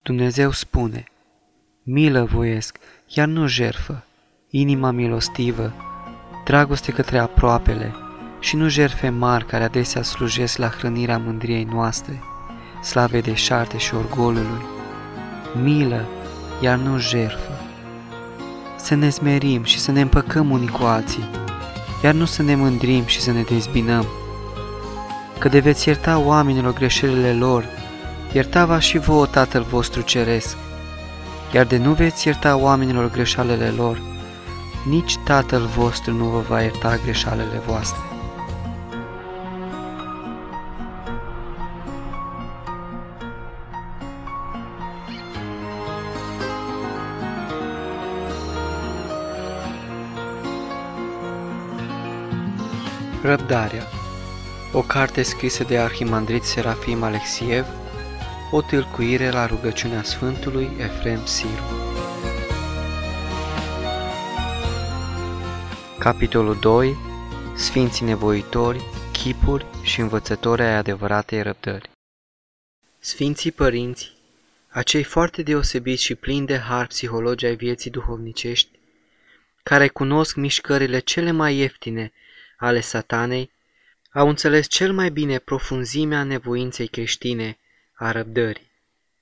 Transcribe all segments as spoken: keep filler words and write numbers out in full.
Dumnezeu spune: milă voiesc, iar nu jertfă, inima milostivă, dragoste către aproapele și nu jertfe mari care adesea slujesc la hrănirea mândriei noastre, slavei deșarte și orgolului. Milă, iar nu jertfă. Să ne smerim și să ne împăcăm unii cu alții, iar nu să ne mândrim și să ne dezbinăm. Că de veți ierta oamenilor greșelile lor, ierta-va și vouă Tatăl vostru ceresc. Iar de nu veți ierta oamenilor greșalele lor, nici Tatăl vostru nu vă va ierta greșalele voastre. Răbdarea. O carte scrisă de Arhimandrit Serafim Alexiev, o tâlcuire la rugăciunea Sfântului Efrem Siru. Capitolul doi. Sfinții nevoitori, chipuri și învățători ai adevăratei răbdări. Sfinții părinți, acei foarte deosebiți și plini de har psihologi ai vieții duhovnicești, care cunosc mișcările cele mai ieftine ale satanei, au înțeles cel mai bine profunzimea nevoinței creștine a răbdării.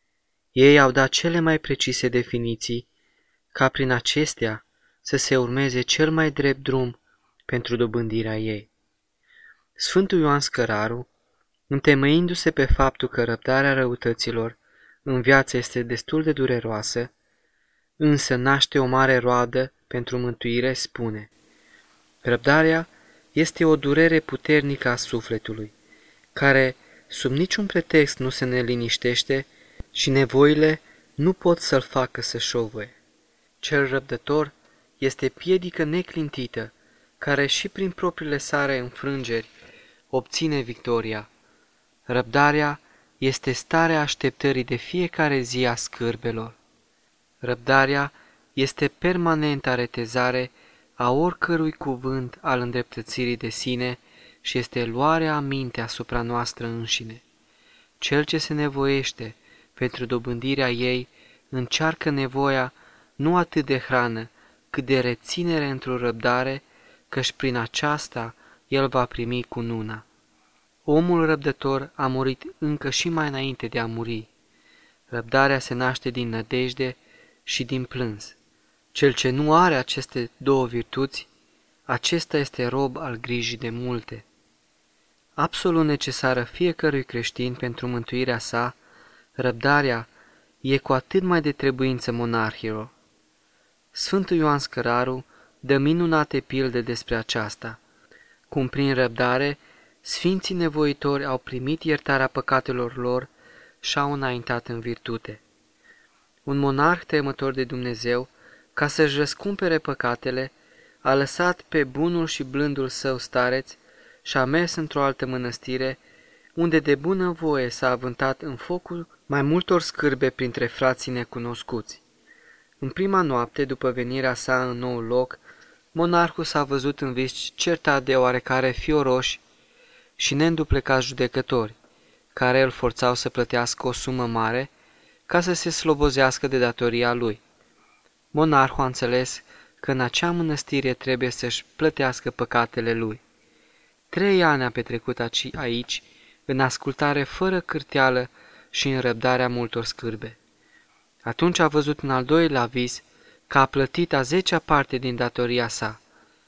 Ei au dat cele mai precise definiții, ca prin acestea să se urmeze cel mai drept drum pentru dobândirea ei. Sfântul Ioan Scăraru, întemeiindu-se pe faptul că răbdarea răutăților în viață este destul de dureroasă, însă naște o mare roadă pentru mântuire, spune: răbdarea este o durere puternică a sufletului, care sub niciun pretext nu se neliniștește și nevoile nu pot să-l facă să șovăie. Cel răbdător este piedică neclintită, care și prin propriile sale înfrângeri obține victoria. Răbdarea este starea așteptării de fiecare zi a scârbelor. Răbdarea este permanenta retezare a oricărui cuvânt al îndreptățirii de sine și este luarea aminte asupra noastră înșine. Cel ce se nevoiește pentru dobândirea ei încearcă nevoia nu atât de hrană, cât de reținere într-o răbdare, căci prin aceasta el va primi cununa. Omul răbdător a murit încă și mai înainte de a muri. Răbdarea se naște din nădejde și din plâns. Cel ce nu are aceste două virtuți, acesta este rob al grijii de multe. Absolut necesară fiecărui creștin pentru mântuirea sa, răbdarea e cu atât mai de trebuință monarhilor. Sfântul Ioan Scăraru dă minunate pilde despre aceasta, cum prin răbdare sfinții nevoitori au primit iertarea păcatelor lor și au înaintat în virtute. Un monarh temător de Dumnezeu, ca să-și răscumpere păcatele, a lăsat pe bunul și blândul său stareț și a mers într-o altă mănăstire, unde de bună voie s-a avântat în focul mai multor scârbe printre frații necunoscuți. În prima noapte, după venirea sa în nou loc, monarhul s-a văzut în vis certat de oarecare fioroși și neînduplecați judecători, care îl forțau să plătească o sumă mare ca să se slobozească de datoria lui. Monarhul a înțeles că în acea mănăstire trebuie să-și plătească păcatele lui. Trei ani a petrecut aici, în ascultare fără cârteală și în răbdarea multor scârbe. Atunci a văzut în al doilea vis că a plătit a zecea parte din datoria sa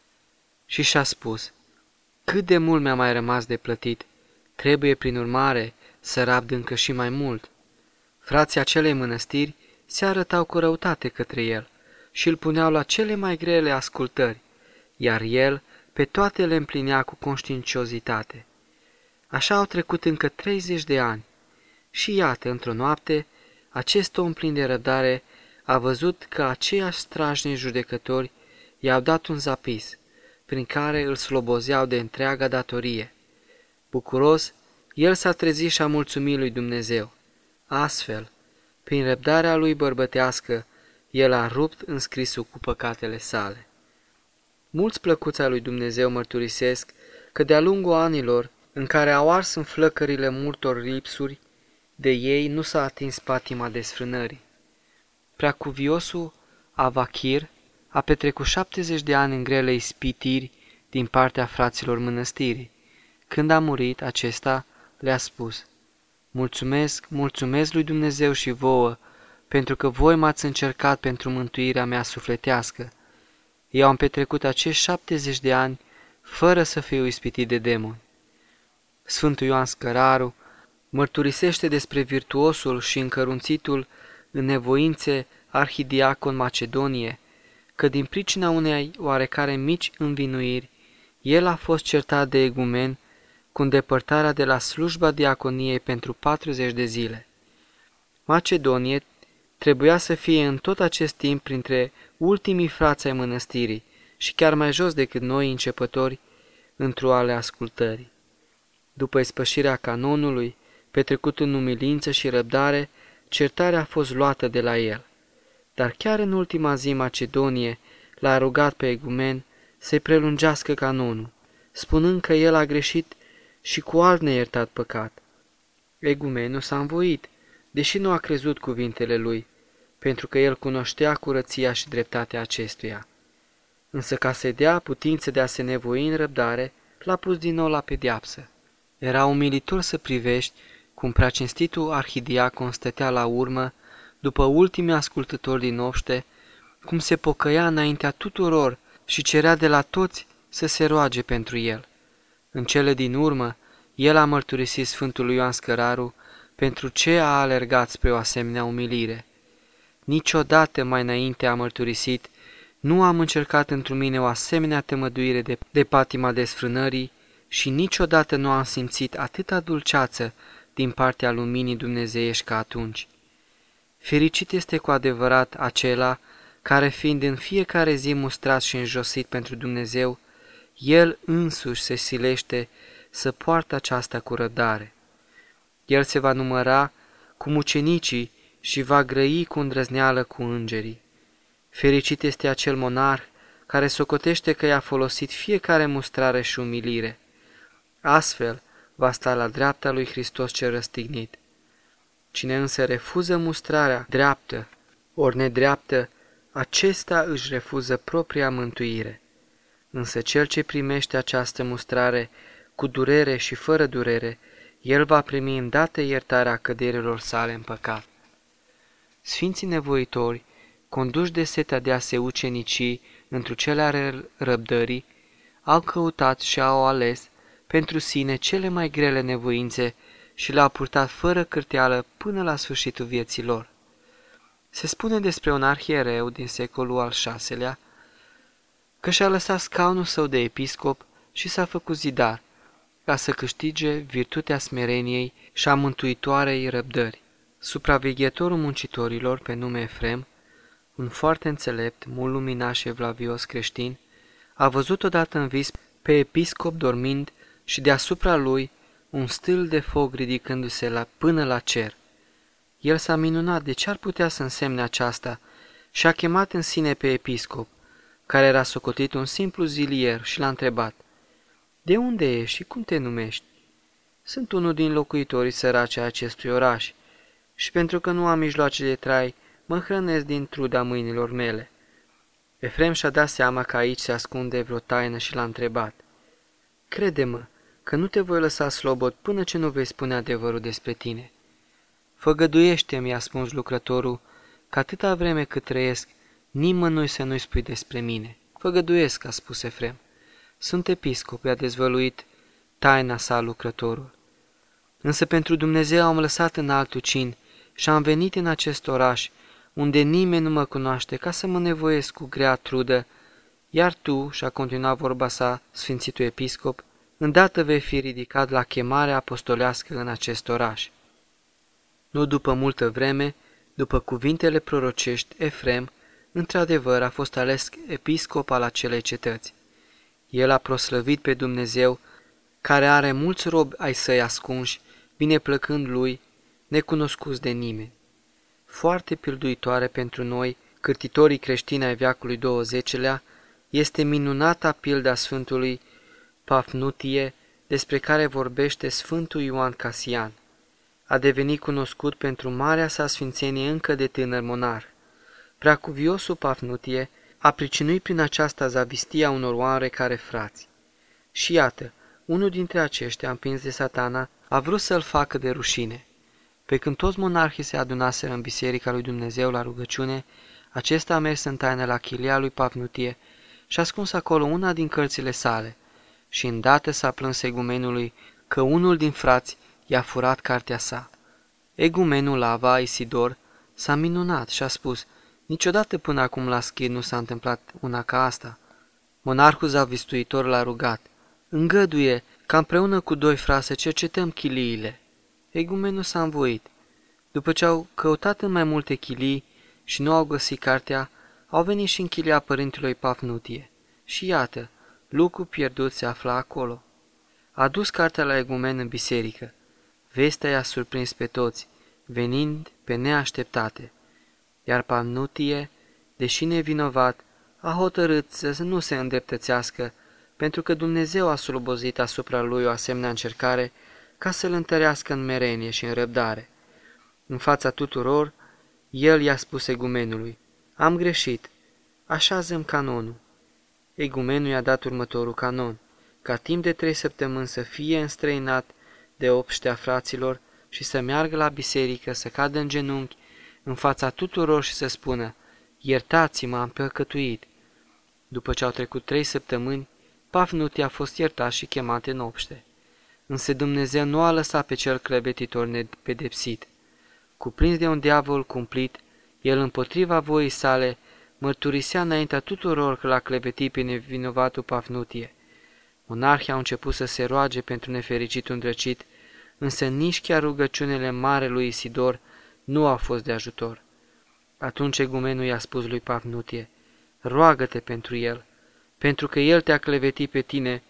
și și-a spus: cât de mult mi-a mai rămas de plătit, trebuie prin urmare să rabd încă și mai mult. Frații acelei mănăstiri se arătau cu răutate către el și îl puneau la cele mai grele ascultări, iar el pe toate le împlinea cu conștiinciozitate. Așa au trecut încă treizeci de ani și iată, într-o noapte, acest om plin de răbdare a văzut că aceiași strașnici judecători i-au dat un zapis, prin care îl slobozeau de întreaga datorie. Bucuros, el s-a trezit și a mulțumit lui Dumnezeu. Astfel, prin răbdarea lui bărbătească, el a rupt înscrisul cu păcatele sale. Mulți plăcuți ai lui Dumnezeu mărturisesc că de-a lungul anilor în care au ars în flăcările multor lipsuri, De ei nu s-a atins patima desfrânării. Preacuviosul Avachir a petrecut șaptezeci de ani în grele ispitiri din partea fraților mănăstirii. Când a murit, acesta le-a spus: Mulțumesc, mulțumesc lui Dumnezeu și vouă, pentru că voi m-ați încercat pentru mântuirea mea sufletească. Eu am petrecut acești șaptezeci de ani fără să fiu ispitit de demoni. Sfântul Ioan Scăraru mărturisește despre virtuosul și încărunțitul în nevoințe arhidiacon Macedonie, că din pricina unei oarecare mici învinuiri, el a fost certat de egumen cu îndepărtarea de la slujba diaconiei pentru patruzeci de zile. Macedonie trebuia să fie în tot acest timp printre ultimii frați ai mănăstirii și chiar mai jos decât noi începători într-o ale ascultării. După ispășirea canonului, petrecut în umilință și răbdare, certarea a fost luată de la el. Dar chiar în ultima zi Macedonie l-a rugat pe egumen să-i prelungească canonul, spunând că el a greșit și cu alt neiertat păcat. Egumenul s-a învoit, deși nu a crezut cuvintele lui, pentru că el cunoștea curăția și dreptatea acestuia. Însă ca să-i dea putință de a se nevoi în răbdare, l-a pus din nou la pediapsă. Era umilitor să privești cum preacinstitul arhidiacon stătea la urmă, după ultimii ascultători din obște, cum se pocăia înaintea tuturor și cerea de la toți să se roage pentru el. În cele din urmă, el a mărturisit Sfântului Ioan Scăraru pentru ce a alergat spre o asemenea umilire. Niciodată mai înainte a mărturisit, nu am încercat într mine o asemenea tămăduire de, de patima desfrânării și niciodată nu am simțit atâta dulceață din partea luminii dumnezeiești ca atunci. Fericit este cu adevărat acela care, fiind în fiecare zi mustrat și înjosit pentru Dumnezeu, el însuși se silește să poartă aceasta cu răbdare. El se va număra cu mucenicii și va grăi cu îndrăzneală cu îngerii. Fericit este acel monarh care socotește că i-a folosit fiecare mustrare și umilire. Astfel va sta la dreapta lui Hristos cel răstignit. Cine însă refuză mustrarea dreaptă, ori nedreaptă, acesta își refuză propria mântuire. Însă cel ce primește această mustrare cu durere și fără durere, el va primi îndată iertarea căderilor sale în păcat. Sfinții nevoitori, conduși de setea de a se ucenici într-o cele ale răbdării, au căutat și au ales pentru sine cele mai grele nevoințe și le-au purtat fără cârteală până la sfârșitul vieții lor. Se spune despre un arhiereu din secolul al șaselea că și-a lăsat scaunul său de episcop și s-a făcut zidar, ca să câștige virtutea smereniei și a mântuitoarei răbdări. Supraveghetorul muncitorilor, pe nume Efrem, un foarte înțelept, mult luminaș și evlavios creștin, a văzut odată în vis pe episcop dormind și deasupra lui un stâlp de foc ridicându-se la, până la cer. El s-a minunat de ce ar putea să însemne aceasta și a chemat în sine pe episcop, care era socotit un simplu zilier, și l-a întrebat: De unde ești și cum te numești? Sunt unul din locuitorii săraci ai acestui oraș și pentru că nu am mijloace de trai, mă hrănesc din truda mâinilor mele. Efrem și-a dat seama că aici se ascunde vreo taină și l-a întrebat: Crede-mă că nu te voi lăsa slobod până ce nu vei spune adevărul despre tine. Făgăduiește-mi, i-a spus lucrătorul, că atâta vreme cât trăiesc, nimănui să nu-i spui despre mine. Făgăduiesc, a spus Efrem. Sunt episcop, i-a dezvăluit taina sa lucrătorul. Însă pentru Dumnezeu am lăsat în altul cin și am venit în acest oraș, unde nimeni nu mă cunoaște, ca să mă nevoiesc cu grea trudă, iar tu, și-a continuat vorba sa sfințitul episcop, îndată vei fi ridicat la chemarea apostolească în acest oraș. Nu după multă vreme, după cuvintele prorocești, Efrem, într-adevăr, a fost ales episcop al acelei cetăți. El a proslăvit pe Dumnezeu, care are mulți robi ai săi ascunși, bineplăcând lui, necunoscuți de nimeni. Foarte pilduitoare pentru noi, cârtitorii creștini ai veacului douăzecelea, este minunata pilda Sfântului Pafnutie, despre care vorbește Sfântul Ioan Casian. a devenit cunoscut pentru marea sa sfințenie încă de tânăr monar. Preacuviosul Pafnutie a pricinuit prin aceasta zavistia unor oarecare frați. Și iată, unul dintre aceștia, împins de Satana, a vrut să-l facă de rușine. Pe când toți monarhii se adunaseră în biserica lui Dumnezeu la rugăciune, acesta a mers în taină la chilia lui Pafnutie și a ascuns acolo una din cărțile sale și îndată s-a plâns egumenului că unul din frați i-a furat cartea sa. Egumenul Ava Isidor s-a minunat și a spus: niciodată până acum la Schid nu s-a întâmplat una ca asta. Monarhul zavistuitor l-a rugat: îngăduie ca împreună cu doi frați să cercetăm chiliile. Egumenul s-a învoit. După ce au căutat în mai multe chilii și nu au găsit cartea, au venit și în chilia părintelui Pafnutie. Și iată, lucru pierdut se afla acolo. A dus cartea la egumen în biserică. Vestea i-a surprins pe toți, venind pe neașteptate. Iar Pafnutie, deși nevinovat, a hotărât să nu se îndreptățească, pentru că Dumnezeu a slobozit asupra lui o asemenea încercare ca să-l întărească în merenie și în răbdare. În fața tuturor, el i-a spus egumenului: am greșit, așează-mi canonul. Egumenul i-a dat următorul canon: ca timp de trei săptămâni să fie înstrăinat de obștea fraților și să meargă la biserică, să cadă în genunchi în fața tuturor și să spună: iertați-mă, am păcătuit. După ce au trecut trei săptămâni, Pafnutie a fost iertat și chemat în obște. Însă Dumnezeu nu a lăsat pe cel clevetitor nepedepsit. Cuprins de un diavol cumplit, el împotriva voii sale mărturisea înaintea tuturor că l-a clevetit pe nevinovatul Pafnutie. Monarhii au început să se roage pentru nefericitul îndrăcit, însă nici chiar rugăciunile marelui Isidor nu au fost de ajutor. Atunci egumenul i-a spus lui Pafnutie: roagă-te pentru el, pentru că el te-a clevetit pe tine,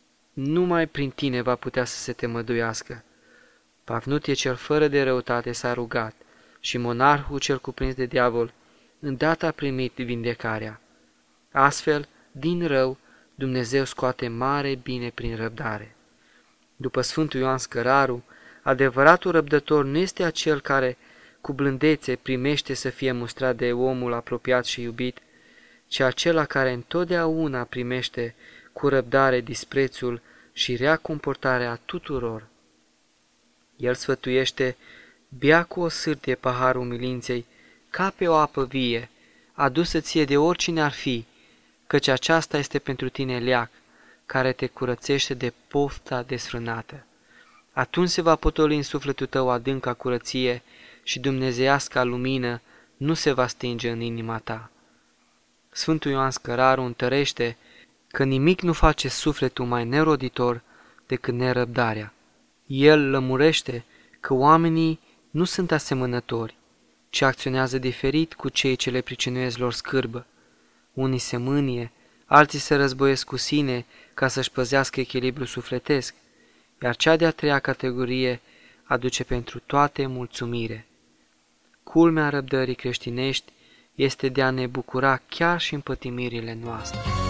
numai prin tine va putea să se temăduiască. Pafnutie cel fără de răutate s-a rugat și monarhul cel cuprins de diavol îndată a primit vindecarea. Astfel, din rău, Dumnezeu scoate mare bine prin răbdare. După Sfântul Ioan Scăraru, adevăratul răbdător nu este acel care, cu blândețe, primește să fie mustrat de omul apropiat și iubit, ci acela care întotdeauna primește cu răbdare disprețul și rea comportarea tuturor. El sfătuiește: bea cu o sârtie paharul umilinței, ca pe o apă vie, adusă ție de oricine ar fi, căci aceasta este pentru tine leac, care te curățește de pofta desfrânată. Atunci se va potoli în sufletul tău adânca curăție și dumnezeiasca lumină nu se va stinge în inima ta. Sfântul Ioan Scăraru întărește că nimic nu face sufletul mai neroditor decât nerăbdarea. El lămurește că oamenii nu sunt asemănători, ci acționează diferit cu cei ce le pricinuiesc lor scârbă. Unii se mânie, alții se războiesc cu sine ca să-și păzească echilibrul sufletesc, iar cea de-a treia categorie aduce pentru toate mulțumire. Culmea răbdării creștinești este de a ne bucura chiar și în pătimirile noastre.